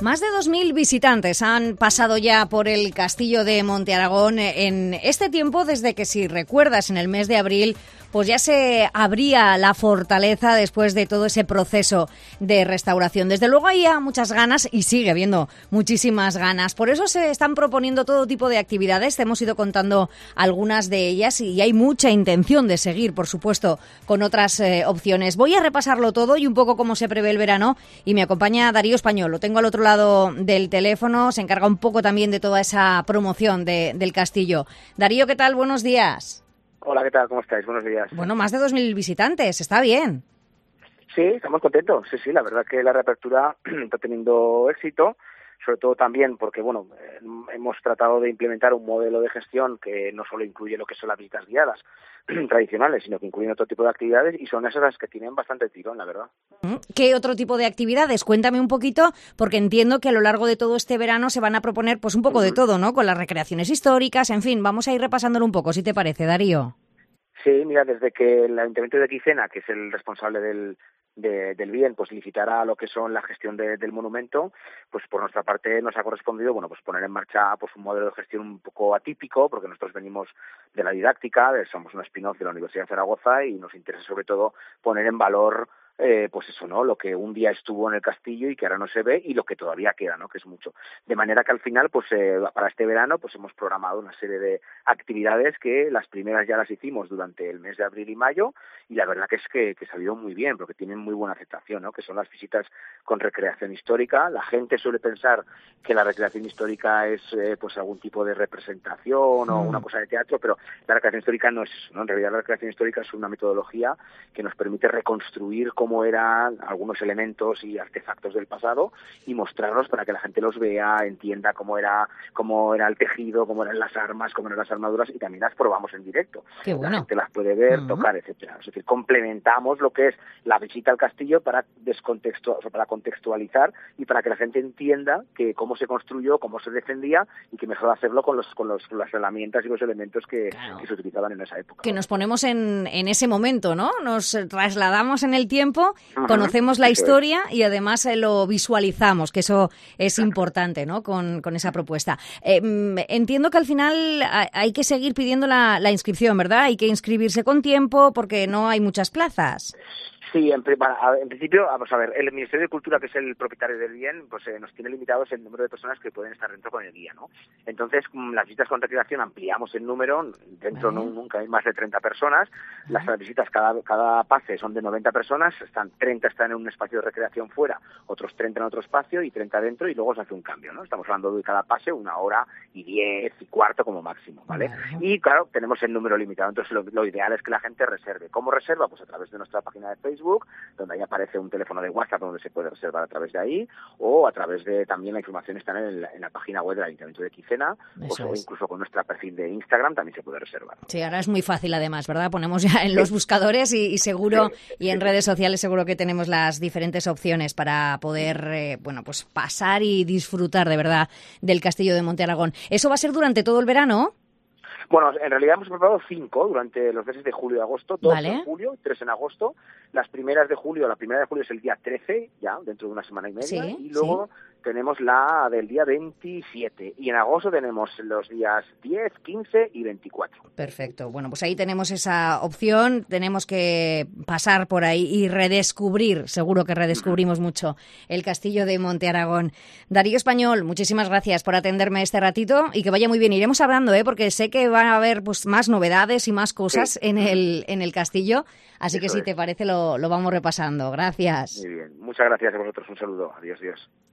Más de 2.000 visitantes han pasado ya por el Castillo de Monte Aragón en este tiempo, desde que, si recuerdas, en el mes de abril, pues ya se abría la fortaleza después de todo ese proceso de restauración. Desde luego había muchas ganas y sigue habiendo muchísimas ganas. Por eso se están proponiendo todo tipo de actividades. Te hemos ido contando algunas de ellas y hay mucha intención de seguir, por supuesto, con otras opciones. Voy a repasarlo todo y un poco cómo se prevé el verano, y me acompaña Darío Español. Lo tengo al otro lado del teléfono. Se encarga un poco también de toda esa promoción del castillo. Darío, ¿qué tal? Buenos días. Hola, ¿qué tal? ¿Cómo estáis? Buenos días. Bueno, más de 2.000 visitantes, está bien. Sí, estamos contentos. Sí, la verdad que la reapertura está teniendo éxito, sobre todo también porque, bueno, hemos tratado de implementar un modelo de gestión que no solo incluye lo que son las visitas guiadas tradicionales, sino que incluyen otro tipo de actividades, y son esas las que tienen bastante tirón, la verdad. ¿Qué otro tipo de actividades? Cuéntame un poquito, porque entiendo que a lo largo de todo este verano se van a proponer pues un poco de todo, ¿no? Con las recreaciones históricas, en fin, vamos a ir repasándolo un poco, si te parece, Darío. Sí, mira, desde que el Ayuntamiento de Quicena, que es el responsable del bien, pues licitará lo que son la gestión del monumento, pues por nuestra parte nos ha correspondido, bueno, pues poner en marcha pues un modelo de gestión un poco atípico, porque nosotros venimos de la didáctica, somos un spin-off de la Universidad de Zaragoza, y nos interesa sobre todo poner en valor pues eso, ¿no? Lo que un día estuvo en el castillo y que ahora no se ve, y lo que todavía queda, ¿no? Que es mucho. De manera que al final, pues para este verano, pues hemos programado una serie de actividades que las primeras ya las hicimos durante el mes de abril y mayo, y la verdad que es que se ha ido muy bien, porque tienen muy buena aceptación, ¿no? Que son las visitas con recreación histórica. La gente suele pensar que la recreación histórica es pues algún tipo de representación o una cosa de teatro, pero la recreación histórica no es eso, ¿no? En realidad la recreación histórica es una metodología que nos permite reconstruir cómo eran algunos elementos y artefactos del pasado y mostrarlos para que la gente los vea, entienda cómo era el tejido, cómo eran las armas, cómo eran las armaduras, y también las probamos en directo. Qué bueno. La gente las puede ver, tocar, etcétera. Es decir, complementamos lo que es la visita al castillo para contextualizar y para que la gente entienda que cómo se construyó, cómo se defendía, y que mejor hacerlo con las herramientas y los elementos que se utilizaban en esa época. Que nos ponemos en ese momento, ¿no? Nos trasladamos en el tiempo, conocemos la historia y además lo visualizamos, que eso es importante, ¿no? Con esa propuesta. Entiendo que al final hay que seguir pidiendo la inscripción, ¿verdad? Hay que inscribirse con tiempo porque no hay muchas plazas. Sí, en principio, vamos a ver, el Ministerio de Cultura, que es el propietario del bien, pues nos tiene limitados el número de personas que pueden estar dentro con el guía, ¿no? Entonces, las visitas con recreación ampliamos el número, dentro nunca hay más de 30 personas, las visitas cada pase son de 90 personas, 30 están en un espacio de recreación fuera, otros 30 en otro espacio y 30 dentro, y luego se hace un cambio, ¿no? Estamos hablando de cada pase 1 hora y 10 y cuarto como máximo, ¿vale? Y claro, tenemos el número limitado, entonces lo ideal es que la gente reserve. ¿Cómo reserva? Pues a través de nuestra página de Facebook, donde ahí aparece un teléfono de WhatsApp donde se puede reservar a través de ahí, o a través de también la información está en la página web del Ayuntamiento de Quicena, o incluso con nuestro perfil de Instagram también se puede reservar. Sí, ahora es muy fácil además, ¿verdad? Ponemos ya en los buscadores y seguro, y en redes sociales seguro que tenemos las diferentes opciones para poder, pues pasar y disfrutar de verdad del Castillo de Monte Aragón. ¿Eso va a ser durante todo el verano? Bueno, en realidad hemos preparado 5 durante los meses de julio y agosto, 2 en julio, 3 en agosto. La primera de julio es el día 13, ya, dentro de una semana y media, y luego tenemos la del día 27. Y en agosto tenemos los días 10, 15 y 24. Perfecto. Bueno, pues ahí tenemos esa opción. Tenemos que pasar por ahí y redescubrir, seguro que redescubrimos mucho, el Castillo de Monte Aragón. Darío Español, muchísimas gracias por atenderme este ratito y que vaya muy bien. Iremos hablando, porque sé que van a haber pues más novedades y más cosas en el castillo. Así que si te parece lo vamos repasando. Gracias. Muy bien. Muchas gracias a vosotros. Un saludo. Adiós, Dios.